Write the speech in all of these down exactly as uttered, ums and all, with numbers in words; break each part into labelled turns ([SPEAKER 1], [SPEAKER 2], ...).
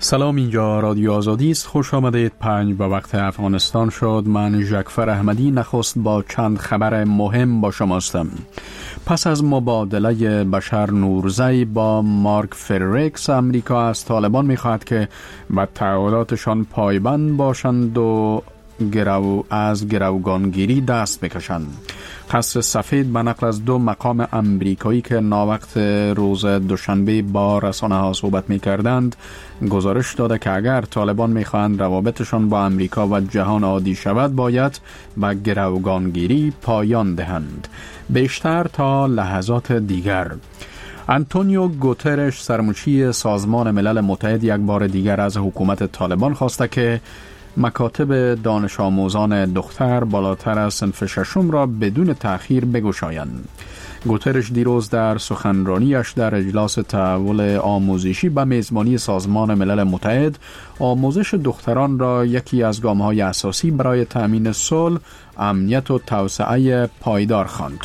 [SPEAKER 1] سلام، اینجا رادیو آزادی است. خوش آمدید. پنج به وقت افغانستان شد. من جعفر احمدی نخست با چند خبر مهم با شماستم. پس از مبادله بشر نورزی با مارک فرریکس، امریکا از طالبان می‌خواهد که به تعهداتشان پایبند باشند و گرو از گروگانگیری دست بکشند. قصر سفید به نقل از دو مقام امریکایی که ناوقت روز دوشنبه با رسانه‌ها صحبت می‌کردند گزارش داده که اگر طالبان می‌خواهند روابطشان با امریکا و جهان عادی شود باید به گروگانگیری پایان دهند. بیشتر تا لحظات دیگر. آنتونیو گوترش، سرمشی سازمان ملل متحد، یک بار دیگر از حکومت طالبان خواسته که مکاتب دانش آموزان دختر بالاتر از صنف ششم را بدون تأخیر بگشایند. گوترش دیروز در سخنرانیش در اجلاس تحول آموزشی به میزبانی سازمان ملل متحد آموزش دختران را یکی از گام‌های اساسی برای تأمین صلح، امنیت و توسعه پایدار خواند.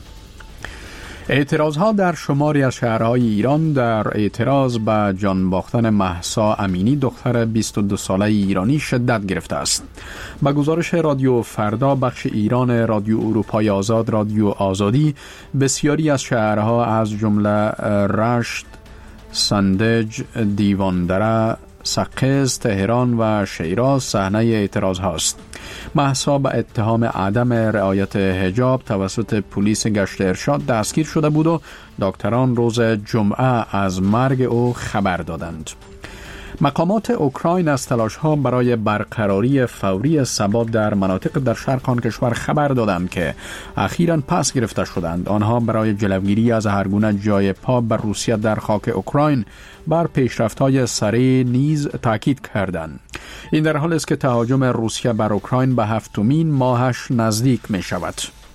[SPEAKER 1] اعتراضها در شماری از شهرهای ایران در اعتراض به جان باختن مهسا امینی، دختر بیست و دو ساله ایرانی، شدت گرفته است. با گزارش رادیو فردا بخش ایران رادیو اروپای آزاد، رادیو آزادی، بسیاری از شهرها از جمله رشت، سندج، دیواندره، سقز، تهران و شیراز صحنه اعتراض هاست. مهسا به اتهام عدم رعایت حجاب توسط پلیس گشت ارشاد دستگیر شده بود و دکتران روز جمعه از مرگ او خبر دادند. مقامات اوکراین از تلاش‌ها برای برقراری فوری ثبات در مناطق در شرق آن کشور خبر دادند که اخیراً پس گرفته شدند. آنها برای جلوگیری از هرگونه جای پا بر روسیه در خاک اوکراین بر پیشرفت‌های سریع نیز تاکید کردند. این در حالی است که تهاجم روسیه بر اوکراین به هفتمین ماهش نزدیک می شود.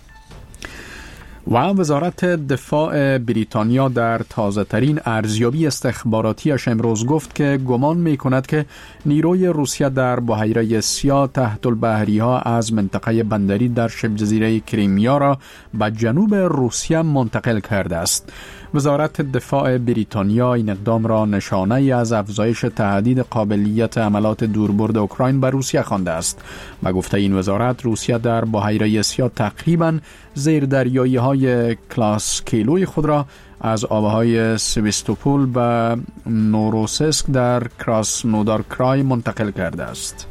[SPEAKER 1] و وزارت دفاع بریتانیا در تازه ترین ارزیابی استخباراتیش امروز گفت که گمان می کند که نیروی روسیه در بحیره سیاه تحت البحری ها از منطقه بندری در شبه جزیره کریمیا را به جنوب روسیه منتقل کرده است. وزارت دفاع بریتانیا این اقدام را نشانه ای از افزایش تهدید قابلیت حملات دوربرد اوکراین به روسیه خوانده است. به گفته این وزارت، روسیه در بحیره سیاه تقریباً زیردریایی های کلاسکیلوی خود را از آبهای سویستوپول و نوروسیسک در کراسنودار کرای منتقل کرده است.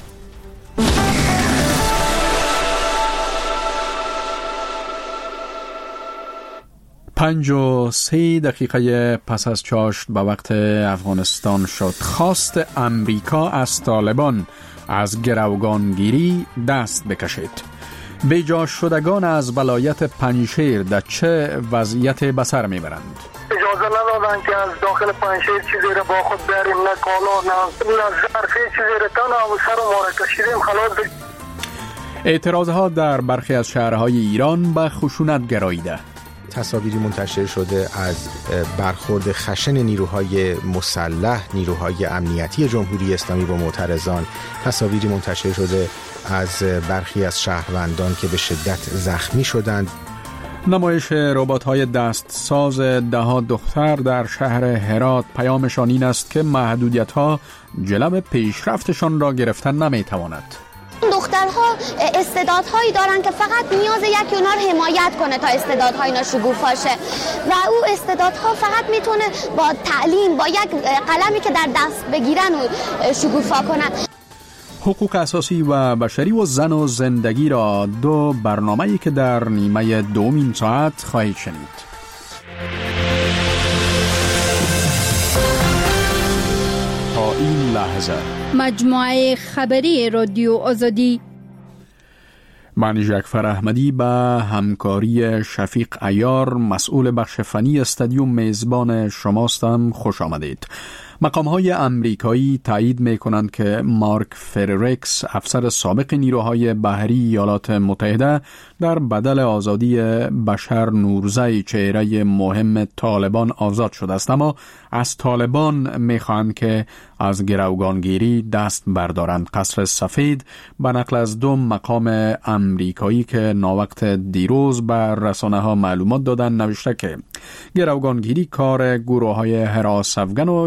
[SPEAKER 1] پنج و سه دقیقه پس از چاشت به وقت افغانستان شد. خواست امریکا از طالبان از گروگانگیری دست بکشید. بیجا شدگان از ولایت پنجشیر در چه وضعیت به سر میبرند؟
[SPEAKER 2] اجازه ندادن که از داخل پنجشیر چیزی را با خود بریم، نه کالا نه نه ظرفی چیزی را تن و سر و ما را کشیدیم خلاص.
[SPEAKER 1] اعتراضها در برخی از شهرهای ایران به خشونت گراییده.
[SPEAKER 3] تصاویری منتشر شده از برخورد خشن نیروهای مسلح، نیروهای امنیتی جمهوری اسلامی با معترضان. تصاویری منتشر شده از برخی از شهروندان که به شدت زخمی شدند.
[SPEAKER 1] نمایش ربات‌های دستساز ده‌ها دختر در شهر هرات پیامشان این است که محدودیت‌ها جلب پیشرفتشان را گرفتن نمی‌تواند.
[SPEAKER 4] دخترها استعدادهایی دارن که فقط نیاز یکی اونا رو حمایت کنه تا استعدادهای اینا شکوفا شه و او استعدادها فقط میتونه با تعلیم، با یک قلمی که در دست بگیرن و شکوفا کنن.
[SPEAKER 1] حقوق اساسی و بشری و زن و زندگی را، دو برنامه‌ای که در نیمه دومین ساعت خواهید شنید. تا این لحظه
[SPEAKER 5] مجموعه خبری رادیو آزادی.
[SPEAKER 1] من جعفر احمدی به همکاری شفیق عیار مسئول بخش فنی استادیوم میزبان شماستم. خوش آمدید. مقام‌های امریکایی تایید می‌کنند که مارک فرریکس، افسر سابق نیروهای بحری ایالات متحده، در بدل آزادی بشر نورزی، چهره مهم طالبان، آزاد شده است، اما از طالبان می‌خواهند که از گروگانگیری دست بردارند. قصر سفید به نقل از دو مقام امریکایی که ناوقت دیروز بر رسانه‌ها معلومات دادند نوشته که گروگانگیری کار گروه‌های حراس افغان و جنایت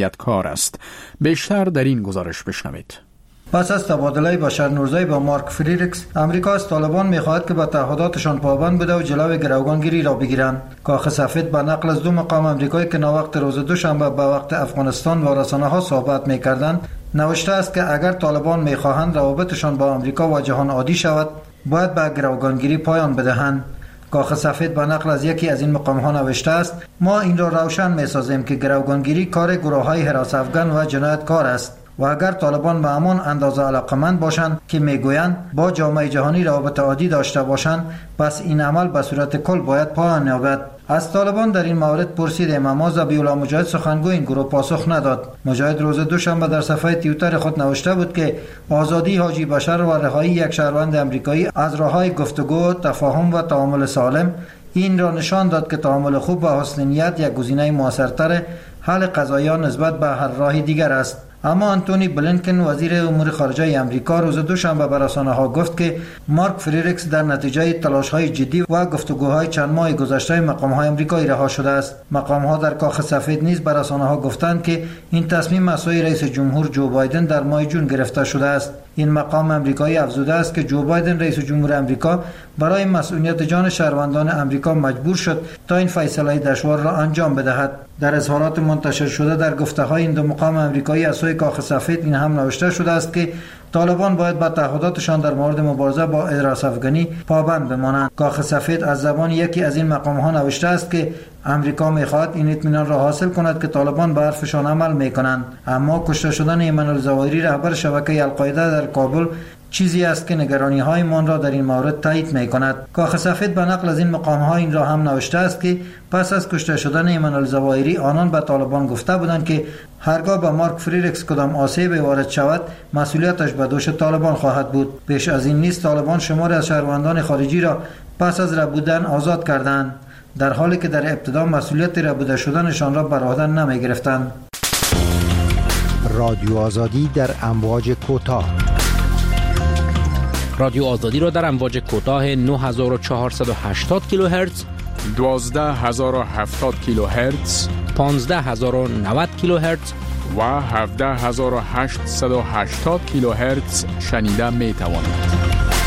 [SPEAKER 1] جنایتکار است. بیشتر در این گزارش بشنوید.
[SPEAKER 6] پس از تبادله بشار نورزی با مارک فریرکس، امریکا از طالبان می‌خواهد که به تعهداتشان پابند بوده و جلوی گروگانگیری را بگیرند. کاخ سفید به نقل از دو مقام امریکایی که ناوقت روز دوشنبه به وقت افغانستان و رسانه‌ها صحبت می‌کردند، نوشته است که اگر طالبان می‌خواهند روابطشان با امریکا و جهان عادی شود، باید به گروگانگیری پایان بدهند. کاخ سفید به نقل از یکی از این مقام‌ها نوشته است: ما این را روشن می‌سازیم که گروگانگیری کار گروه‌های حراس افغان و جنایتکار است و اگر طالبان به همان اندازه علاقمند باشند که میگویند با جامعه جهانی روابط عادی داشته باشند، پس این عمل به صورت کل باید پایان یابد. از طالبان در این مورد پرسیدیم، اما ذبیح‌الله مجاهد سخنگوی این گروه پاسخ نداد. مجاهد روز دوشنبه در صفحه توییتر خود نوشته بود که آزادی حاجی بشر و رهایی یک شهروند امریکایی از راه‌های گفتگو، تفاهم و تعامل سالم این را نشان داد که تعامل خوب و حسن نیت یک گزینه موثرتر حل قضایا نسبت به هر راه دیگر است. اما آنتونی بلینکن وزیر امور خارجه امریکا روز دوشنبه به رسانه‌ها گفت که مارک فریرکس در نتیجه تلاش‌های جدی و گفتگوهای چند ماه گذشته مقام‌های امریکایی رها شده است. مقام‌ها در کاخ سفید نیز به رسانه‌ها گفتند که این تصمیم از سوی رئیس جمهور جو بایدن در ماه جون گرفته شده است. این مقام امریکایی افزوده است که جو بایدن رئیس جمهور امریکا برای مسئولیت جان شهروندان امریکا مجبور شد تا این فیصله دشوار را انجام بدهد. در اظهارات منتشر شده در گفته‌های این دو مقام امریکایی از سوی کاخ سفید این هم نوشته شده است که طالبان باید به تعهداتشان در مورد مبارزه با حراس افغانی پابند بمانند. کاخ سفید از زبان یکی از این مقام‌ها نوشته است که امریکا می‌خواهد این اطمینان را حاصل کند که طالبان به حرفشان عمل می‌کنند، اما کشته شدن ایمن الظواهری رهبر شبکه القاعده در کابل چیزی است که نگرانی‌های من را در این مورد تایید می‌کند. کاخ سفید به نقل از این مقام‌ها این را هم نوشته است که پس از کشته شدن ایمن الظواهری آنان به طالبان گفته بودند که هرگاه به مارک فریرکس کدام آسیبی وارد شود مسئولیتش به دوش طالبان خواهد بود. پیش از این نیز طالبان شماری از شهروندان خارجی را پس از ربودن آزاد کردند، در حالی که در ابتدا مسئولیت ربوده شدنشان را بر عهده نمی‌گرفتند.
[SPEAKER 3] رادیو آزادی در امواج کوتاه.
[SPEAKER 7] رادیو آزادی را در امواج کوتاه نه هزار و چهارصد و هشتاد کیلوهرتز،
[SPEAKER 1] دوازده هزار و هفتاد کیلوهرتز،
[SPEAKER 7] پانزده هزار و نود کیلوهرتز
[SPEAKER 1] و هفده هزار و هشتصد و هشتاد کیلوهرتز شنیده می توانید.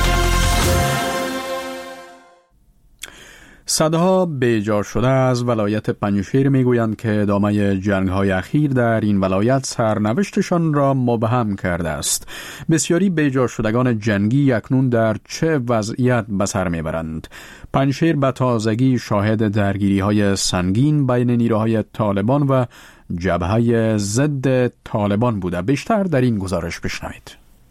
[SPEAKER 1] صدها بیجا شده از ولایت پنجشیر میگویند که ادامه جنگ‌های اخیر در این ولایت سرنوشتشان را مبهم کرده است. بسیاری بیجا شدگان جنگی اکنون در چه وضعیت به سر میبرند؟ پنجشیر به تازگی شاهد درگیری‌های سنگین بین نیروهای طالبان و جبهه ضد طالبان بوده. بیشتر در این گزارش بشنوید.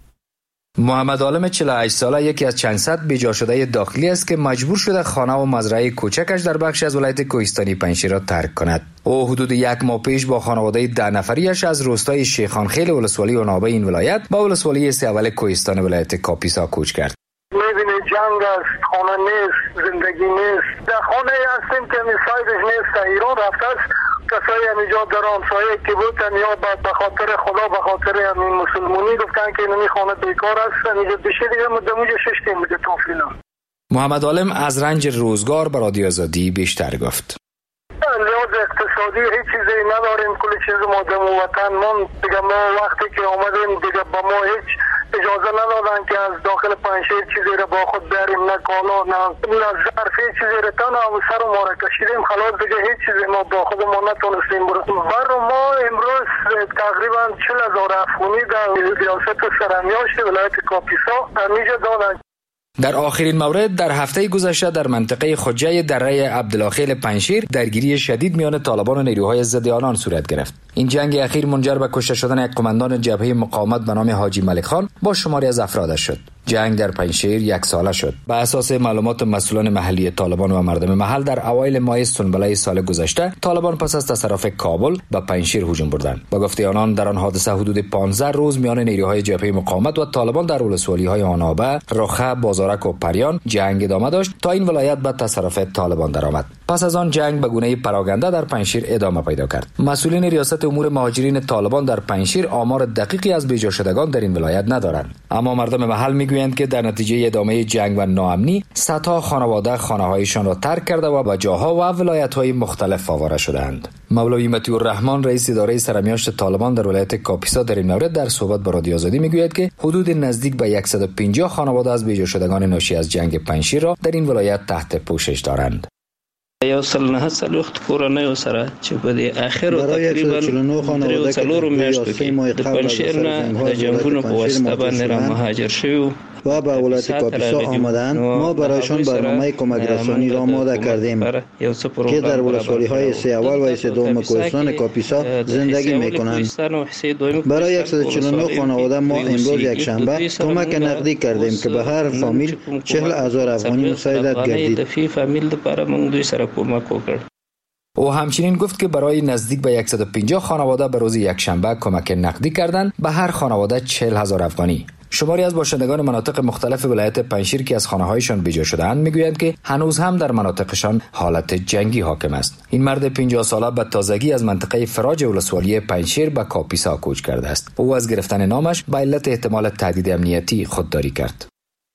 [SPEAKER 8] محمد عالم چهل و هشت ساله یکی از چند صد بیجا شده داخلی است که مجبور شده خانه و مزرعه کوچکش در بخش از ولایت کوهستانی پنجشیر را ترک کند. او حدود یک ماه پیش با خانواده ده نفریش از روستای شیخانخیل ولسوالی عنابه این ولایت با ولسوالی سه اول کوهستان ولایت کاپیسا کوچ کرد.
[SPEAKER 2] می‌بینی جنگ است، خانه نیست، زندگی نیست. در خانه هستیم که میسایدش نیست، ایران رفته است. کسایی همینجا در آمسایه که بودن یا به خاطر خدا به خاطر همین مسلمانی گفتن که این خانه بیکار است، اینجا بشه دیگه مدموجه ششتیم بوده توفینا.
[SPEAKER 8] محمد عالم از رنج روزگار به رادیو آزادی بیشتر گفت.
[SPEAKER 2] لحاظ اقتصادی هیچ چیزی نداریم، کل چیز ما دم وطن من دیگه ما وقتی که آمدیم دیگه با ما هیچ اجازه ندادن که از داخل پنجشیر چیزی را با خود بریم، نه کالا نه نه ظرف، هیچ چیزی را تنها سر ما را کشیدیم، خلاص دیگه هیچ چیزی ما با خود ما نتونستیم برسیم. بر ما امروز تقریبا چهل هزار افغانی در ریاست سرمیاشت ولایت کاپیسا همیشه دادن.
[SPEAKER 8] در آخرین مورد در هفته گذشته در منطقه خجه دره عبدالخیل پنجشیر درگیری شدید میان طالبان و نیروهای ضد آنان صورت گرفت. این جنگ اخیر منجر به کشته شدن یک قماندان جبهه مقاومت به نام حاجی ملک خان با شماری از افرادش شد. جنگ در پنجشیر یک ساله شد. به اساس معلومات مسئولان محلی طالبان و مردم محل در اوایل ماه سنبله سال گذشته طالبان پس از تصرف کابل به پنجشیر هجوم بردند. با گفته آنان در آن حادثه حدود پانزده روز میان نیروهای جبهه مقاومت و طالبان در ولسوالی‌های آنابه، رخه، بازار مزارک و پریان جنگ ادامه داشت تا این ولایت به تصرف طالبان درآمد. پس از آن جنگ به گونه پراگنده در پنجشیر ادامه پیدا کرد. مسئولین ریاست امور مهاجرین طالبان در پنجشیر آمار دقیقی از بیجا شدگان در این ولایت ندارند، اما مردم محل میگویند که در نتیجه ادامه جنگ و ناامنی صدها خانواده خانه‌هایشان را ترک کرده و به جاها و ولایت‌های مختلف آواره شدند. مولوی مطیع الرحمن رئیس اداره سرمیاشت طالبان در ولایت کاپیسا در این مورد در صحبت با رادیو آزادی میگوید که حدود نزدیک به صد و پنجاه خانواده از بیجا شدگان ناشی از جنگ پنجشیر را در این ولایت تحت پوشش دارند.
[SPEAKER 9] یو سل نه سل وخت کورنۍ سره چې په دې اخر تقریبا درې څلورو میاشتو کې د پنجشیر نه د جنگونو په واسطه باندې را مهاجر شوي
[SPEAKER 10] و به ولایت کاپیسا آمدند. ما برایشان برنامه کمک رسانی را آماده کردیم که در ولسوالی‌های سه اول و سه دوم کوهستان کاپیسا زندگی می‌کنند. برای صد و چهل و نه خانواده ما امروز یک شنبه کمک نقدی کردیم که به هر فامیل چهل هزار افغانی مساعدت گردید.
[SPEAKER 8] او همچنین گفت که برای نزدیک به صد و پنجاه خانواده به روز یکشنبه کمک نقدی کردند، به هر خانواده چهل هزار افغانی. شماری از باشندگان مناطق مختلف ولایت پنجشیر که از خانه‌هایشان بیجا شده‌اند میگویند که هنوز هم در مناطقشان حالت جنگی حاکم است. این مرد پنجاه ساله به تازگی از منطقه فراج ولسوالی پنجشیر به کاپیسا کوچ کرده است. او از گرفتن نامش به علت احتمال تهدید امنیتی خودداری کرد.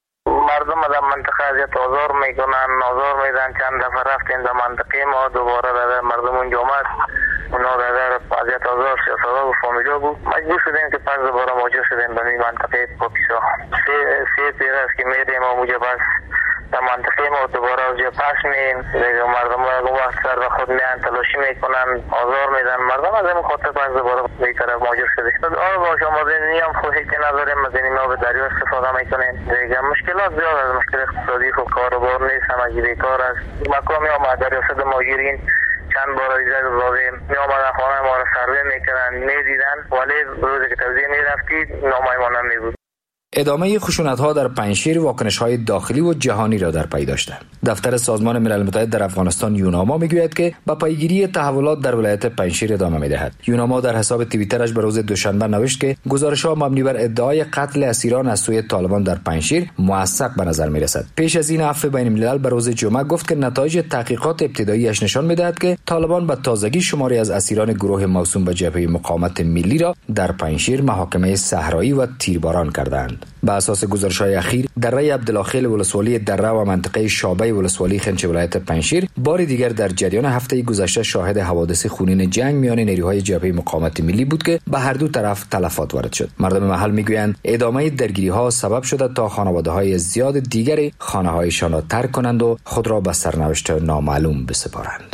[SPEAKER 2] مردم در منطقه اذیت آزار میکنن، آزار میدن. چند دفعه رفتیم در منطقه ما، دوباره در مردم اونجا آمد، اونا در اذیت آزار سیاست‌ها و فامیلا بود. مجبور شدیم که پس دوباره مهاجر شدیم به منطقه کاپیسا. سه سه پیش است که میریم اونجا، بس در منطقه ما دوباره از جا پس مییم. دیگه مردم ها وقت سر به خود میان تلاشی میکنن، آزار میدن مردم. از این خاطر پس دوباره به طرف مهاجر شدیم. آره باشه، ما دینی هم خواهی که نداریم، از این ما به دریا استفاده میکنیم. دیگه مشکلات زیاد از مشکل اقتصادی و کار و بار نیست، همگی بیکار است. مقامی آمد در ریاست مهاجرین چند بار ایجاد دادیم، می آمدن خانه ما را سروی میکردن، میدیدن، ولی روزی که توزیع میرفتید نامه ما نمیبود.
[SPEAKER 8] ادامه خشونت‌ها در پنجشیر واکنش‌های داخلی و جهانی را در پی داشته. دفتر سازمان ملل متحد در افغانستان یوناما میگوید که با پیگیری تحولات در ولایت پنجشیر ادامه می‌دهد. یوناما در حساب توییترش به روز دوشنبه نوشت که گزارش‌ها مبنی بر ادعای قتل اسیران از سوی طالبان در پنجشیر موثق به نظر می‌رسد. پیش از این عفو بین‌الملل به روز جمعه گفت که نتایج تحقیقات ابتدایی‌اش نشان می‌دهد که طالبان به تازگی شماری از اسیران گروه موسوم به جبهه مقاومت ملی را در پنجشیر محاکمه صحرایی و تیرباران کردند. به اساس گزارش‌های اخیر، دره عبدالله ولسوالی دره و منطقه شابه ولسوالی خنچ ولایت پنجشیر بار دیگر در جریان هفته گذشته شاهد حوادث خونین جنگ میان نیروهای جبهه مقاومت ملی بود که به هر دو طرف تلفات وارد شد. مردم محل میگویند ادامه درگیری‌ها سبب شده تا خانواده‌های زیاد دیگری خانه‌هایشان را ترک کنند و خود را به سرنوشت نامعلوم بسپارند.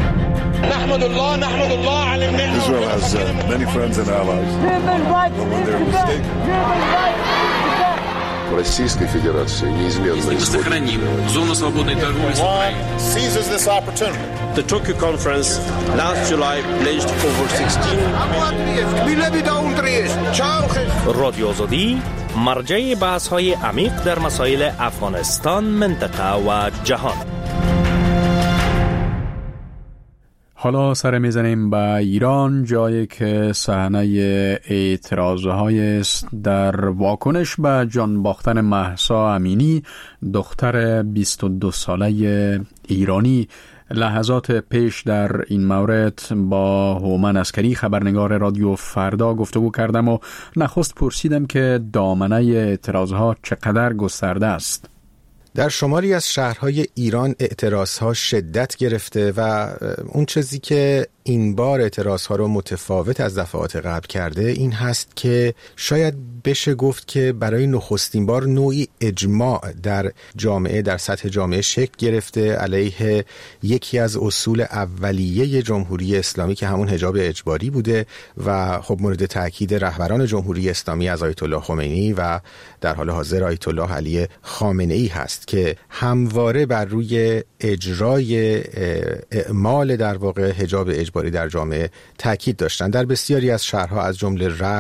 [SPEAKER 11] نحمد الله نحمد الله على النعمة. Israel has uh, many friends and allies. When they're mistaken.
[SPEAKER 12] Российской Федерации неизменно
[SPEAKER 13] сохраним зону свободной торговли.
[SPEAKER 11] Seizes this opportunity.
[SPEAKER 14] The Tokyo conference last July pledged over sixteen.
[SPEAKER 15] رادیو آزادی مرجع بحث‌های عمیق در مسائل افغانستان، منطقه و جهان.
[SPEAKER 1] حالا سر میزنیم به ایران، جایی که صحنه اعتراض‌های است در واکنش به جان باختن مهسا امینی، دختر بیست و دو ساله ایرانی. لحظات پیش در این مورد با هومن عسکری خبرنگار رادیو فردا گفتگو کردم و نخست پرسیدم که دامنه اعتراض‌ها چقدر گسترده است.
[SPEAKER 3] در شماری از شهرهای ایران اعتراضها شدت گرفته و اون چیزی که این بار اعتراضها رو متفاوت از دفعات قبل کرده این هست که شاید بشه گفت که برای نخستین بار نوعی اجماع در جامعه، در سطح جامعه شکل گرفته علیه یکی از اصول اولیه جمهوری اسلامی که همون حجاب اجباری بوده و خب مورد تاکید رهبران جمهوری اسلامی از آیت الله خمینی و در حال حاضر آیت الله علی خامنه ای هست که همواره بر روی اجرای اعمال در واقع حجاب اجباری در جامعه تاکید داشتن. در بسیاری از شهرها از جمله رشت،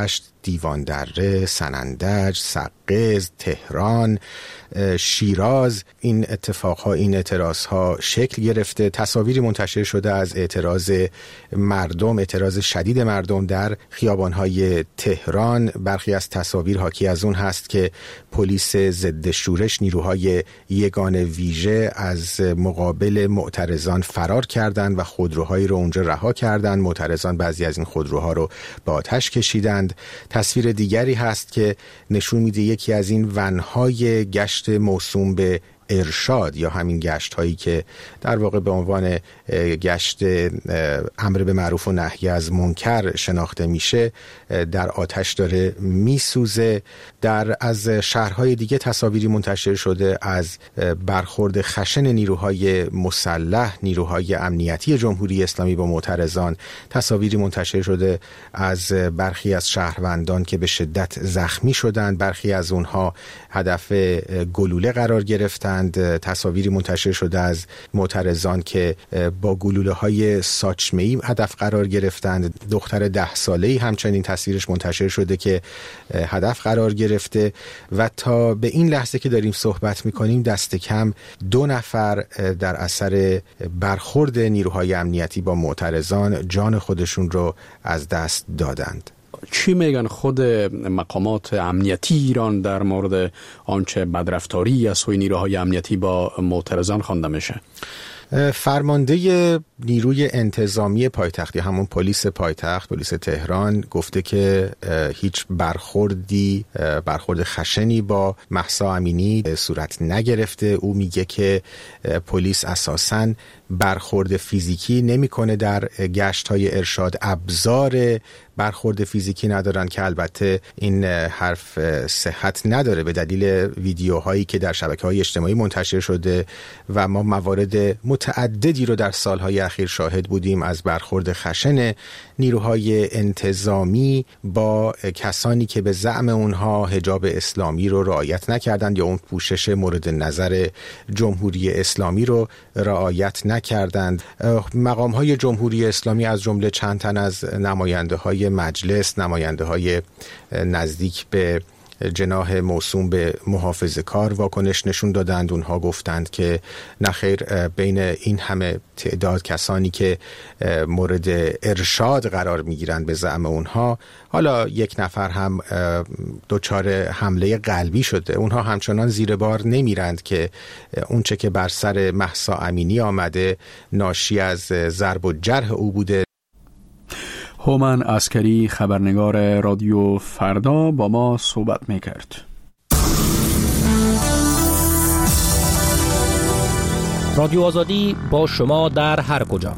[SPEAKER 3] دیواندره، سنندج، سقز، تهران، شیراز این اتفاقها، این اعتراضها شکل گرفته. تصاویری منتشر شده از اعتراض مردم، اعتراض شدید مردم در خیابانهای تهران. برخی از تصاویر حاکی از اون هست که پلیس ضد شورش، نیروهای یگان ویژه از مقابل معترضان فرار کردند و خودروهایی رو اونجا رها کردند. معترضان بعضی از این خودروها رو به آتش کشیدند. تصویر دیگری هست که نشون میده یکی از این ونهای گشت موسوم به ارشاد یا همین گشت هایی که در واقع به عنوان گشت امر به معروف و نهی از منکر شناخته میشه در آتش داره میسوزه. در از شهرهای دیگه تصاویری منتشر شده از برخورد خشن نیروهای مسلح، نیروهای امنیتی جمهوری اسلامی با معترضان. تصاویری منتشر شده از برخی از شهروندان که به شدت زخمی شدند، برخی از اونها هدف گلوله قرار گرفتند. تصاویری منتشر شده از معترضان که با گلوله های ساچمه‌ای هدف قرار گرفتند. دختر ده ساله‌ای همچنین تصویرش منتشر شده که هدف قرار گرفته و تا به این لحظه که داریم صحبت میکنیم دست کم دو نفر در اثر برخورد نیروهای امنیتی با معترضان جان خودشون رو از دست دادند.
[SPEAKER 1] چی میگن خود مقامات امنیتی ایران در مورد آنچه بدرفتاری از سوی نیروهای امنیتی با معترضان خوانده میشه؟
[SPEAKER 3] فرمانده نیروی انتظامی پایتختی، همون پلیس پایتخت، پلیس تهران، گفته که هیچ برخوردی برخورد خشنی با مهسا امینی صورت نگرفته. او میگه که پلیس اساساً برخورد فیزیکی نمیکنه در گشت‌های ارشاد، ابزار برخورد فیزیکی ندارن که البته این حرف صحت نداره به دلیل ویدیوهایی که در شبکه‌های اجتماعی منتشر شده و ما موارد متعددی رو در سالهای اخیر شاهد بودیم از برخورد خشن نیروهای انتظامی با کسانی که به زعم اونها حجاب اسلامی رو رعایت نکردند یا اون پوشش مورد نظر جمهوری اسلامی رو رعایت نکردند. مقام‌های جمهوری اسلامی از جمله چند تن از نماینده‌های مجلس، نماینده‌های نزدیک به جناح موسوم به محافظه‌کار واکنش نشون دادند. اونها گفتند که نخیر، بین این همه تعداد کسانی که مورد ارشاد قرار میگیرند به زعم اونها، حالا یک نفر هم دچار حمله قلبی شده، اونها همچنان زیر بار نمیرند که اونچه که بر سر مهسا امینی آمده ناشی از ضرب و جرح او بوده.
[SPEAKER 1] هومن عسکری، خبرنگار رادیو فردا، با ما صحبت میکرد.
[SPEAKER 7] رادیو آزادی با شما در هر کجا.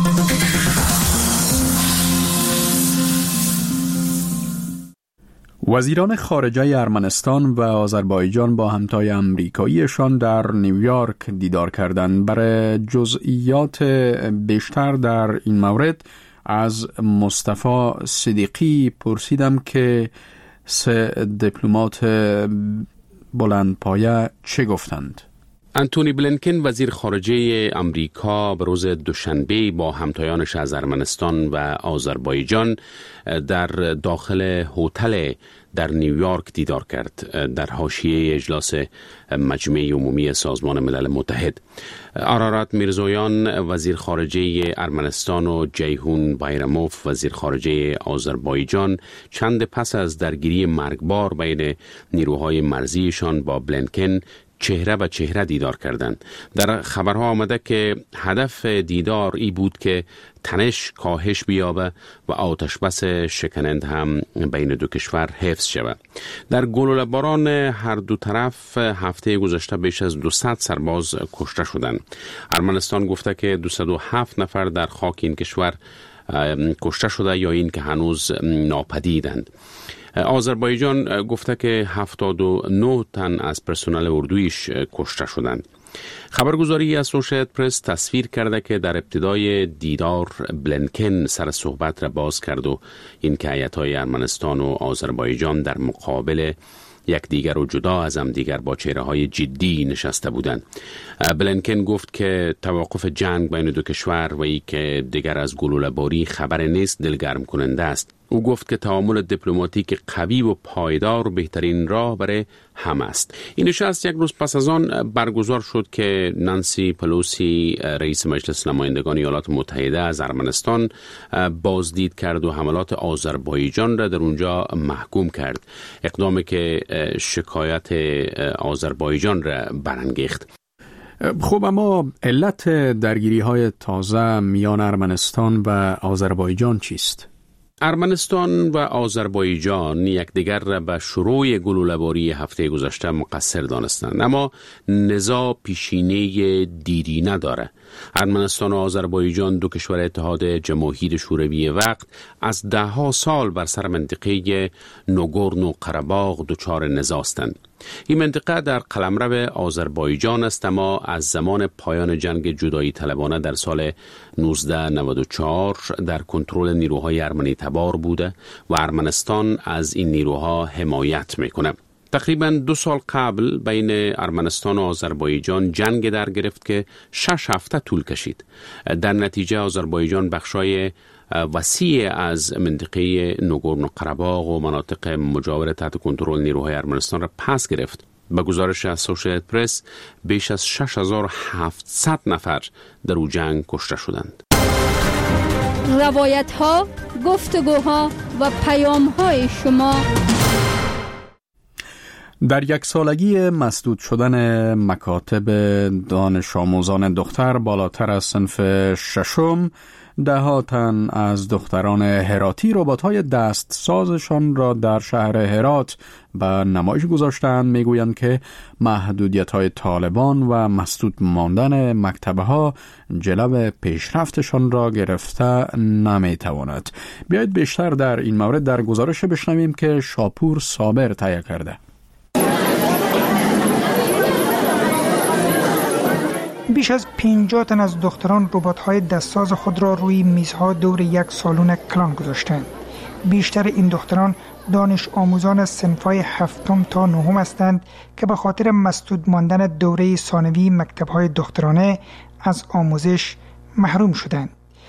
[SPEAKER 1] وزیران خارجه ارمنستان و آذربایجان با همتای امریکاییشان در نیویورک دیدار کردند. برای جزئیات بیشتر در این مورد از مصطفی صدیقی پرسیدم که سه دیپلمات بلندپایه چه گفتند.
[SPEAKER 16] انتونی بلینکن وزیر خارجه امریکا به روز دوشنبه با همتایانش از ارمنستان و آذربایجان در داخل هتل در نیویورک دیدار کرد در حاشیه اجلاس مجمع عمومی سازمان ملل متحد. آرارات میرزویان وزیر خارجه ارمنستان و جیهون بایراموف وزیر خارجه آذربایجان چند پس از درگیری مرگبار بین نیروهای مرزیشان با بلینکن چهره به چهره دیدار کردند. در خبرها آمده که هدف دیدار ای بود که تنش کاهش بیابه و آتش بس شکننده هم بین دو کشور حفظ شود. در گلوله باران هر دو طرف هفته گذشته بیش از دویست سرباز کشته شدند. ارمنستان گفته که دویست و هفت نفر در خاک این کشور کشته شده یا این که هنوز ناپدیدند. آذربایجان گفته که هفتاد و نه تن از پرسنل اردویش کشته شدند. خبرگزاری اسوشییتد پرس تصویر کرده که در ابتدای دیدار بلینکن سر صحبت را باز کرد و این که هیئت‌های ارمنستان و آذربایجان در مقابل یکدیگر و جدا از هم دیگر با چهره‌های جدی نشسته بودند. بلینکن گفت که توقف جنگ بین دو کشور و ای که دیگر از گلوله‌باری خبر نیست دلگرم کننده است. او گفت که تعامل دیپلماتیک قوی و پایدار بهترین راه برای همه است. این نشست یک روز پس از آن برگزار شد که نانسی پلوسی رئیس مجلس نمایندگان ایالات متحده از ارمنستان بازدید کرد و حملات آذربایجان را در اونجا محکوم کرد، اقدامی که شکایت آذربایجان را برانگیخت.
[SPEAKER 1] خب اما علت درگیری های تازه میان ارمنستان و آذربایجان چیست؟
[SPEAKER 16] ارمنستان و آذربایجان یکدیگر را به شروع گلوله‌باری هفته گذشته مقصر دانستند، اما نزاع پیشینه دیرینه داره. ارمنستان و آذربایجان دو کشور اتحاد جماهیر شوروی وقت از ده ها سال بر سر منطقه ناگورنو قره‌باغ دچار نزاع هستند. این منطقه در قلمرو آذربایجان است، اما از زمان پایان جنگ جدایی طلبانه در سال نوزده نود و چهار در کنترل نیروهای ارمنی تبار بوده و ارمنستان از این نیروها حمایت میکنه. تقریبا دو سال قبل بین ارمنستان و آذربایجان جنگ در گرفت که شش هفته طول کشید. در نتیجه آذربایجان بخشای وسیع از منطقه ناگورنو قره‌باغ و مناطق مجاور تحت کنترل نیروهای ارمنستان را پس گرفت. به گزارش اسوسییتد پرس بیش از شش هزار و هفتصد نفر در او جنگ کشته شدند.
[SPEAKER 5] روایت ها، گفتگوها و پیام های شما.
[SPEAKER 1] در یک سالگی مسدود شدن مکاتب دانش آموزان دختر بالاتر از صنف ششم، ده ها تن از دختران هراتی ربات‌های دست سازشان را در شهر هرات به نمایش گذاشتند. میگویند که محدودیت‌های طالبان و مسدود ماندن مکتب‌ها جلو پیشرفتشان را گرفته نمیتواند. بیایید بیشتر در این مورد در گزارش بشنویم که شاپور صابر تهیه کرده.
[SPEAKER 17] بیش از پنجاه تن از دختران ربات‌های دستساز خود را روی میزها دور یک سالن کلان گذاشتند. بیشتر این دختران دانش آموزان صنف‌های هفتم تا نهم هستند که به خاطر مسدود ماندن دوره ثانوی مکتب‌های دخترانه از آموزش محروم شدند.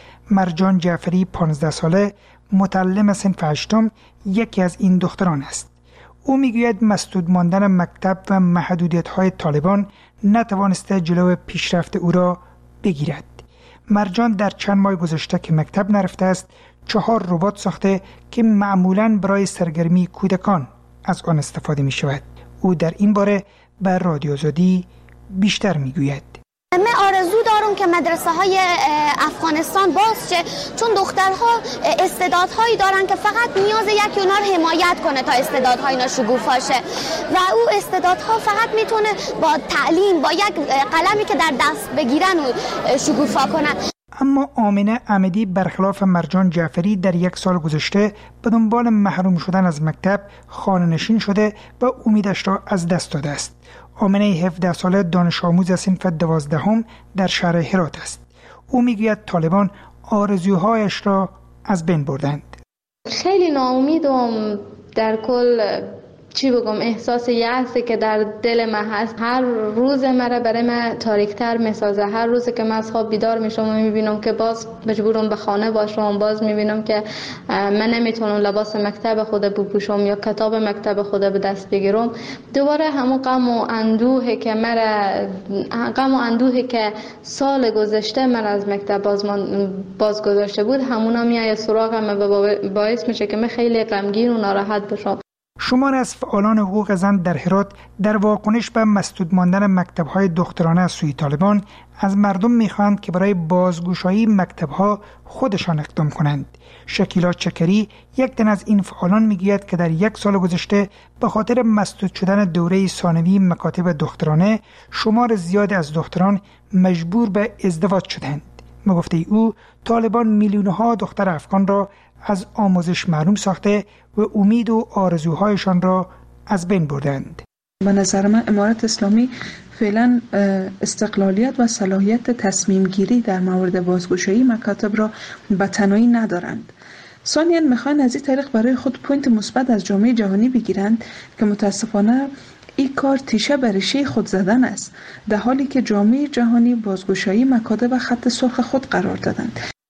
[SPEAKER 17] مرجان جعفری پانزده ساله متعلم صنف هشتم یکی از این دختران است. او میگوید مسدود ماندن مکتب و محدودیت‌های طالبان نتوانسته جلو پیشرفت او را بگیرد. مرجان در چند ماه گذشته که مکتب نرفته است، چهار ربات ساخته که معمولاً برای سرگرمی کودکان از آن استفاده می شود. او در این باره به رادیو آزادی بیشتر می گوید.
[SPEAKER 4] من آرزو دارم که مدرسه های افغانستان باز شه، چون دخترها استعدادهایی دارن که فقط نیاز یکی اونا رو حمایت کنه تا استعدادهای اینا شکوفا شه و او استعدادها فقط میتونه با تعلیم، با یک قلمی که در دست بگیرن و شکوفا کنن.
[SPEAKER 17] اما آمنه احمدی برخلاف مرجان جعفری در یک سال گذشته به دنبال محروم شدن از مکتب خانه نشین شده و امیدش را از دست داده است. آمنه هفده ساله دانش آموز صنف دوازدهم در شهر هرات است. او میگوید طالبان آرزوهایش را از بین بردند.
[SPEAKER 18] خیلی ناامیدم، در کل چی بگم، احساس یأسی که در دل من هست هر روز مرا برای من تاریکتر میسازه. هر روز که من از خواب بیدار میشم و میبینم که باز مجبورم به خانه باشم، باز میبینم که من نمیتونم لباس مکتب خود بپوشم یا کتاب مکتب خود به دست بگیرم، دوباره همون غم و اندوهی که مرا غم و اندوهی که سال گذشته من از مکتب باز من باز گذاشته بود همونا میاد سراغم و باعث میشه که من خیلی غمگین و ناراحت بشم.
[SPEAKER 17] شمار از فعالان حقوق زن در هرات در واکنش به مسدود ماندن مکتب‌های دخترانه از سوی طالبان از مردم می‌خواهند که برای بازگشایی مکتب‌ها خودشان اقدام کنند. شکیلا چکری یک تن از این فعالان میگوید که در یک سال گذشته به خاطر مسدود شدن دوره ثانوی مکاتب دخترانه شمار زیاد از دختران مجبور به ازدواج شدند. به گفته او طالبان میلیون‌ها دختر افغان را از آموزش محروم ساخته و امید و آرزوهایشان را از بین بردند.
[SPEAKER 19] به نظر من امارت اسلامی فعلا استقلالیت و صلاحیت تصمیم گیری در مورد بازگشایی مکاتب را به تنهایی ندارند. ثانیاً میخوان از این طریق برای خود پوینت مثبت از جامعه جهانی بگیرند که متاسفانه این کار تیشه بر ریشه خود زدن است، در حالی که جامعه جهانی بازگشایی مکاتب خط سرخ خود قرار دادند.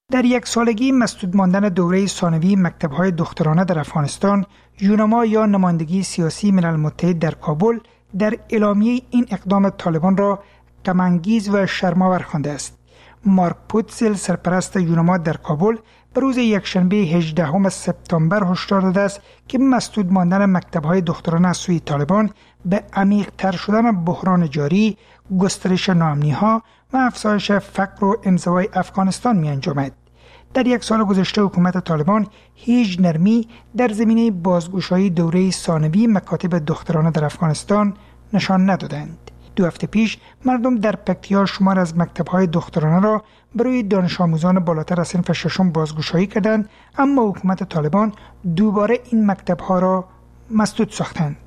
[SPEAKER 17] در یک سالگی مسدود ماندن دوره ثانوی مکتب‌های دخترانه در افغانستان، یونما یا نمایندگی سیاسی ملل متحد در کابل در اعلامیه این اقدام طالبان را غم‌انگیز و شرم‌آور خوانده است. مارک پوتزل، سرپرست یونما در کابل، به روز یکشنبه هجدهم سپتامبر هشدار داده است که مسدود ماندن مکتب‌های دخترانه از سوی طالبان به عمیق‌تر شدن بحران جاری، گسترش ناامنی‌ها و افزایش فقر و انزوای افغانستان می‌انجامد. در یک سال گذشته حکومت طالبان هیچ نرمی در زمینه بازگشایی دوره ثانوی مکاتب دخترانه در افغانستان نشان ندادند. دو هفته پیش مردم در پکتیا شمار از مکتب‌های دخترانه را برای دانش آموزان بالاتر از صنف ششم بازگشایی کردند، اما حکومت طالبان دوباره این مکتب‌ها را مسدود ساختند.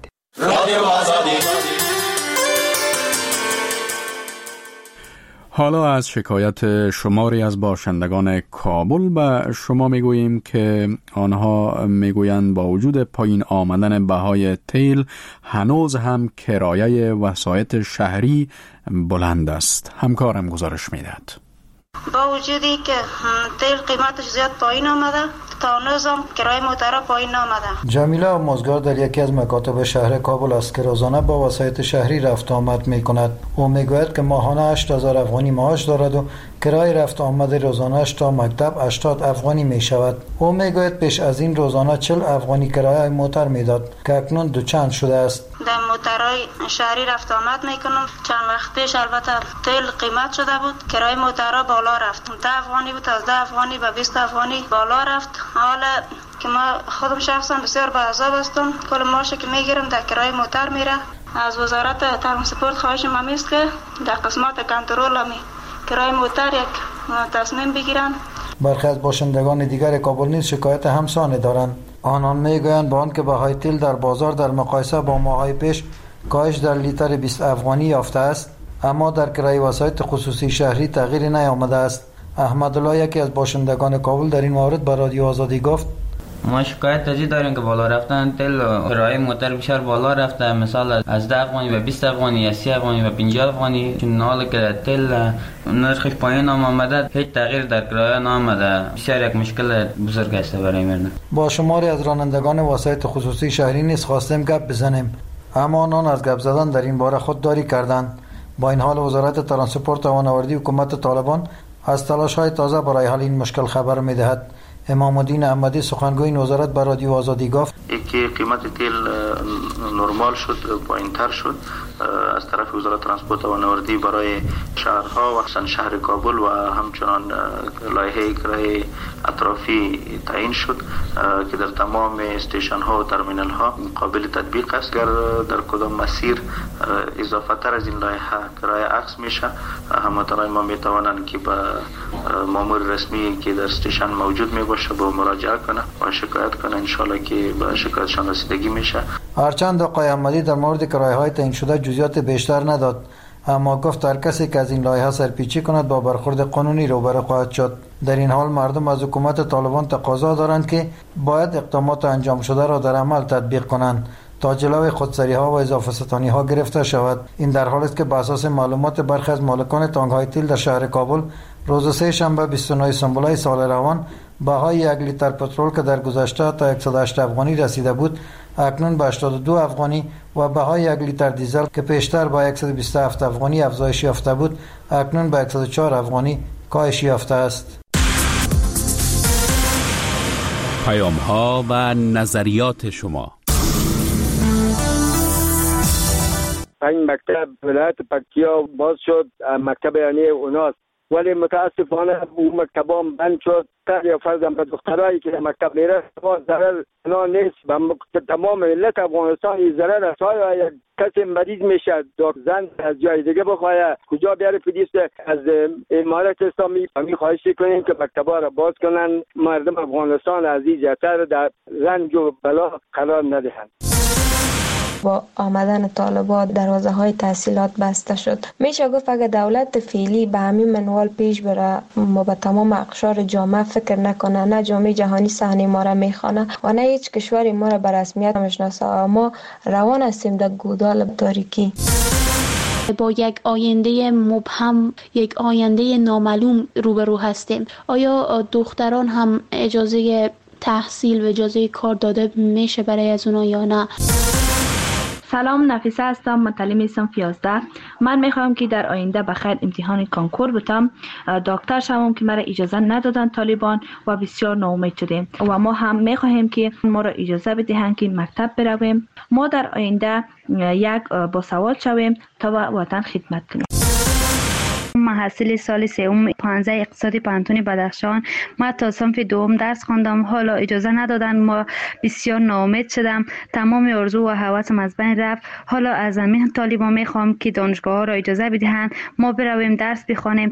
[SPEAKER 1] حالا از شکایت شماری از باشندگان کابل به شما میگوییم که آنها میگویند با وجود پایین آمدن بهای تیل هنوز هم کرایه وسایط شهری بلند است. همکارم گزارش میدهد.
[SPEAKER 20] با وجودی که تیل قیمتش زیاد پایین آمده، تا هنوز هم کرایه موتر پایین آمده.
[SPEAKER 6] جمیله آموزگار در یکی از مکاتب شهر کابل است که روزانه با وسایط شهری رفت آمد می کند. او می گوید که ماهانه هشت هزار افغانی معاش دارد و کرایه رفت آمد روزانه‌اش تا مکتب هشتاد افغانی می شود. او می گوید پیش از این روزانه چهل افغانی کرایه موتر می داد که اکنون دو چند شده است.
[SPEAKER 20] در موترهای شهری رفت آمد می کنم. چند وقت پیش البته تیل قیمت شده بود، کرایه موترها بالا رفت. ده افغانی بود، از ده افغانی به بیست افغانی بالا رفت. حالا که ما خودم شخصا بسیار به عذاب هستم، کل معاشی که میگیرم در کرایه موتر میره. از وزارت ترانسپورت خواهشم هم است که در قسمت کنترل همی کرایه موتر یک تصمیم بگیرن.
[SPEAKER 6] برخی از باشندگان دیگر کابل نیز شکایت همسانه دارند. آنان میگویند با آنکه بهای تیل در بازار در مقایسه با ماهای پیش کاهش در لیتر بیست افغانی یافته است، اما در کرایه وسایط خصوصی شهری تغییری نیامده است. احمدالله، یکی از باشندگان کابل، در این مورد به رادیو آزادی گفت:
[SPEAKER 21] ما شکایت تجی داریم که بالا رفتن تیل کرایه موتر بیشتر بالا رفته، مثلا از ده افغانی به بیست افغانی یا سی افغانی به پنجاه افغانی. چون حالا که تیل نرخش پایین آمده، هیچ تغییر در کرایه نآمده. بسیار یک مشکل بزرگ است برای مردم.
[SPEAKER 6] با شماری از رانندگان وسایط خصوصی شهری نیز خواستیم گپ بزنیم، اما آنان از گپ زدن در این باره خودداری کردند. با این حال وزارت ترانسپورت و فناوری حکومت طالبان از تلاش‌های تازه برای حل این مشکل خبر می‌دهد. امام الدین احمدی، سخنگوی این وزارت، به رادیو آزادی گفت:
[SPEAKER 22] که قیمت تیل نرمال شد، پایین‌تر شد از طرف وزارت ترانسپورت و فناوری برای شهرها و خصوصا شهر کابل و همچنان لایحه کرایه اطرافی تعیین شد که در تمام استیشن ها و ترمینال ها قابل تطبیق است. اگر در کدام مسیر اضافه تر از این لایحه کرایه عکس میشه، هموطنان ما میتوانند که به مامور رسمی که در استیشن موجود می باشه با مراجعه کنه و شکایت کنه، ان شاء الله که به شکایتشان رسیدگی میشه.
[SPEAKER 6] هرچند آقای احمدی در مورد کرایه های تعیین شده جزئیات بیشتر نداد، اما گفت هر کسی که از این لایحه سرپیچی کند با برخورد قانونی روبرو خواهد شد. در این حال مردم از حکومت طالبان تقاضا دارند که باید اقدامات انجام شده را در عمل تطبیق کنند تا جلوی خودسری ها و اضافه ستانی ها گرفته شود. این در حالی است که بر اساس معلومات برخی از مالکان تانک های تیل در شهر کابل، روز سه شنبه بیست و نه سنبله سال روان بهای یک لیتر پترول که در گذشته تا صد و هشت افغانی رسیده بود، اکنون به هشتاد و دو افغانی و بهای یک لیتر دیزل که پیشتر با صد و بیست و هفت افغانی افزایش یافته بود، اکنون به صد و چهار افغانی کاهش یافته است.
[SPEAKER 16] پیام ها و نظریات شما.
[SPEAKER 23] این مکتب ولایت پکتیا باز شد، مکتب یعنی اوناست، ولی متاسفانه اون مکتب هم بند شد. یا فرضاً به دخترایی که مکتب میره ضرر نه نیست، به تمام ملت افغانستان ضرر است. یک کسی مریض میشه، زن از جای دیگه بخواه کجا بیاره پلیس؟ از امارت اسلامی همین خواهش کنیم که مکتبا را باز کنن، مردم افغانستان عزیز یتر در رنج و بلا قرار ندهند.
[SPEAKER 18] با آمدن طالبان دروازه های تحصیلات بسته شد. میشه گفت اگر دولت فعلی به همین منوال پیش بره، ما به تمام اقشار جامعه فکر نکنه، نه جامعه جهانی صحنه ما را میخوانه و نه هیچ کشوری ما را به رسمیت میشناسه، اما روان هستیم در گودال تاریکی.
[SPEAKER 2] با یک آینده مبهم، یک آینده نامعلوم روبرو هستیم. آیا دختران هم اجازه تحصیل و اجازه کار داده میشه برای از اونا یا نه؟
[SPEAKER 9] سلام، نفیسه هستم، متعلم صنف یازده. من میخوام که در آینده بخیر امتحان کانکور بتم، دکتر شوم که مرا اجازه ندادن طالبان و بسیار ناامید شدیم و ما هم میخواهیم که ما را اجازه بدهند که مکتب برویم. ما در آینده یک باسواد شویم تا وطن خدمت کنیم.
[SPEAKER 10] محصل سال سوم پانزده اقتصادی پانتون بدخشان. ما تا صنف دوم درس خواندم، حالا اجازه ندادن، ما بسیار ناامید شدم، تمام آرزو و هوسم از بین رفت. حالا از همین طالبان میخوام که دانشگاه ها را اجازه بدهند ما برویم درس بخوانیم.